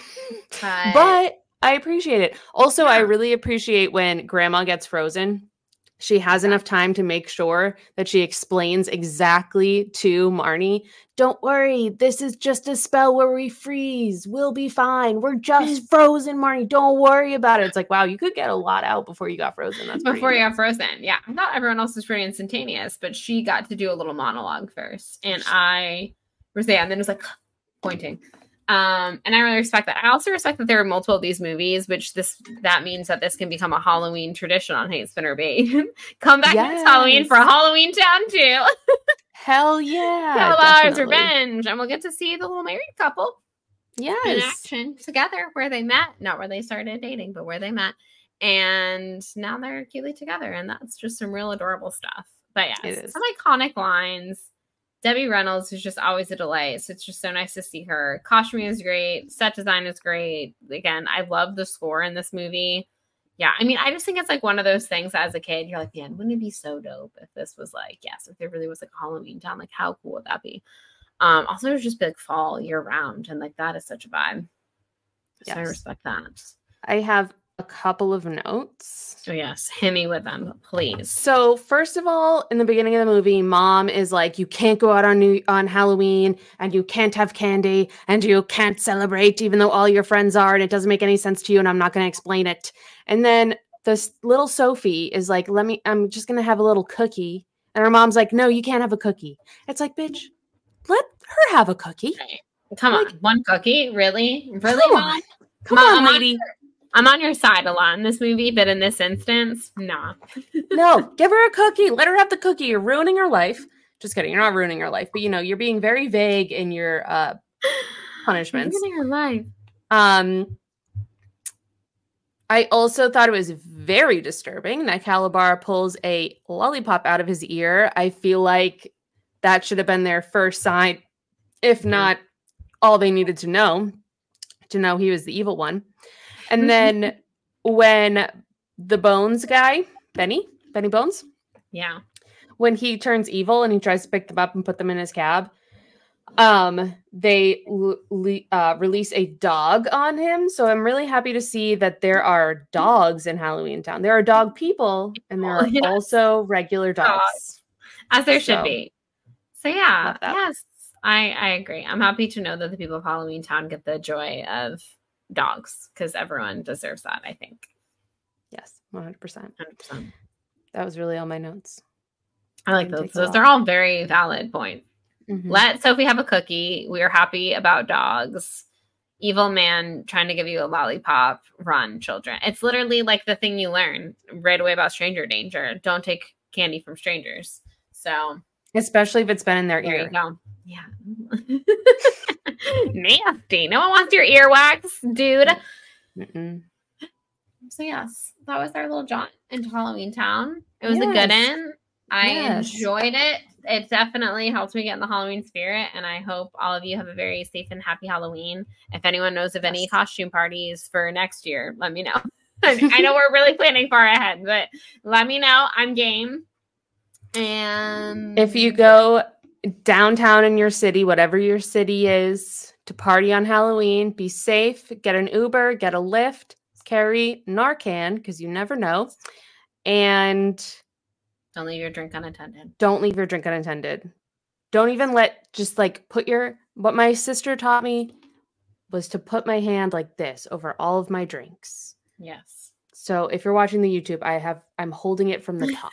But I appreciate it. Also, I really appreciate when Grandma gets frozen. She has enough time to make sure that she explains exactly to Marnie, don't worry, this is just a spell where we freeze. We'll be fine. We're just frozen, Marnie. Don't worry about it. It's like, wow, you could get a lot out before you got frozen. That's before you got frozen. Yeah. Not everyone else is pretty instantaneous, but she got to do a little monologue first. And I was there, and then it was like pointing. And I really respect that. I also respect that there are multiple of these movies, which that means that this can become a Halloween tradition on Hate Spinner Bait. Come back next Halloween for Halloween Town too. Hell yeah. Calabar's Revenge. And we'll get to see the little married couple. Yes. In action together, where they met. Not where they started dating, but where they met. And now they're cutely together. And that's just some real adorable stuff. But yes, some iconic lines. Debbie Reynolds is just always a delight. So it's just so nice to see her. Costuming is great. Set design is great. Again, I love the score in this movie. Yeah, I mean, I just think it's like one of those things as a kid, you're like, man, wouldn't it be so dope if this was like, yes, if there really was like a Halloween Town, like how cool would that be? Also, it was just like fall year round, and like that is such a vibe. So I respect that. I have a couple of notes. Oh yes, hit me with them, please. So first of all, in the beginning of the movie, Mom is like, you can't go out on Halloween, and you can't have candy, and you can't celebrate, even though all your friends are, and it doesn't make any sense to you, and I'm not going to explain it. And then this little Sophie is like, I'm just going to have a little cookie. And her mom's like, no, you can't have a cookie. It's like, bitch, let her have a cookie. Right. Come on, one cookie? Really, Mom? Come on, lady. I'm on your side a lot in this movie, but in this instance, nah. No, give her a cookie. Let her have the cookie. You're ruining her life. Just kidding. You're not ruining her life, but you're being very vague in your punishments. You're ruining her life. I also thought it was very disturbing that Calabar pulls a lollipop out of his ear. I feel like that should have been their first sign, if not all they needed to know he was the evil one. And then when the Bones guy, Benny Benny Bones. Yeah. When he turns evil and he tries to pick them up and put them in his cab, they release a dog on him. So I'm really happy to see that there are dogs in Halloween Town. There are dog people, and there are also regular dogs. As there should be. So yeah, yes, I agree. I'm happy to know that the people of Halloween Town get the joy of dogs, because everyone deserves that, I think. Yes, 100%. 100%. That was really all my notes. I like those. Those are all very valid points. Mm-hmm. Let Sophie have a cookie. We are happy about dogs. Evil man trying to give you a lollipop. Run, children. It's literally like the thing you learn right away about stranger danger. Don't take candy from strangers. So, especially if it's been in their there ear. You go. Yeah. Nasty. No one wants your earwax, dude. Mm-mm. So yes, that was our little jaunt into Halloween Town. It was a good one. I enjoyed it. It definitely helped me get in the Halloween spirit, and I hope all of you have a very safe and happy Halloween. If anyone knows of any costume parties for next year, let me know. I know we're really planning far ahead, but let me know. I'm game. And if you go downtown in your city, whatever your city is, to party on Halloween, be safe, get an Uber, get a Lyft, carry Narcan, because you never know, and don't leave your drink unattended. Don't leave your drink unattended. Don't even what my sister taught me was to put my hand like this over all of my drinks. Yes. So if you're watching the YouTube, I'm holding it from the top.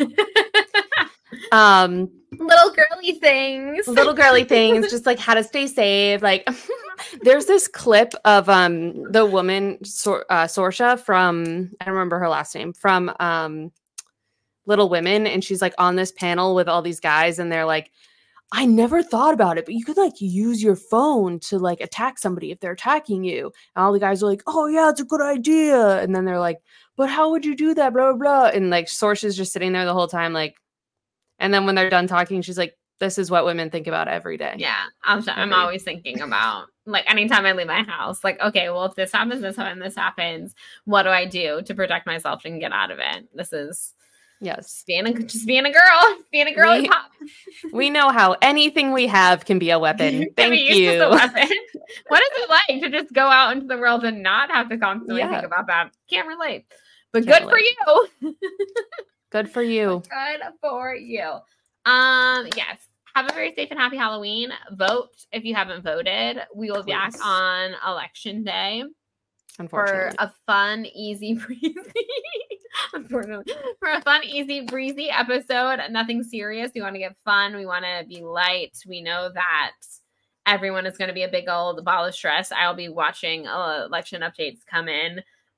Little girly things, just like how to stay safe. Like there's this clip of the woman Saoirse from, I don't remember her last name, from Little Women, and she's like on this panel with all these guys, and they're like, I never thought about it, but you could like use your phone to like attack somebody if they're attacking you. And all the guys are like, oh yeah, it's a good idea. And then they're like, but how would you do that? Blah, blah, blah. And like Saoirse's just sitting there the whole time, like, and then when they're done talking, she's like, this is what women think about every day. Yeah. I'm always thinking about, like, anytime I leave my house, like, okay, well, if this happens, what do I do to protect myself and get out of it? This is just being a girl. We know how anything we have can be a weapon. Thank you. What is it like to just go out into the world and not have to constantly think about that? Can't relate. But good for you. Good for you. Good for you. Yes. Have a very safe and happy Halloween. Vote if you haven't voted. We will be back on Election Day for a fun, easy, breezy. Unfortunately, for a fun, easy, breezy episode. Nothing serious. We want to get fun. We want to be light. We know that everyone is going to be a big old ball of stress. I'll be watching election updates come in.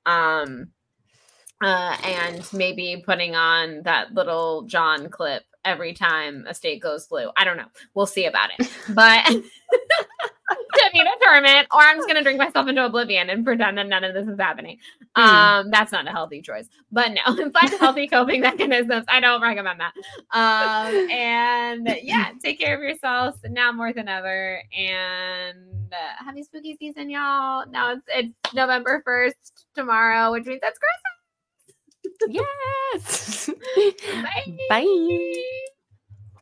And maybe putting on that little John clip every time a state goes blue. I don't know. We'll see about it. But to be determined, or I'm just going to drink myself into oblivion and pretend that none of this is happening. That's not a healthy choice. But no, find healthy coping mechanisms. I don't recommend that. And yeah, take care of yourselves now more than ever. And happy spooky season, y'all. Now it's November 1st tomorrow, which means that's Christmas. Yes. Bye. Bye.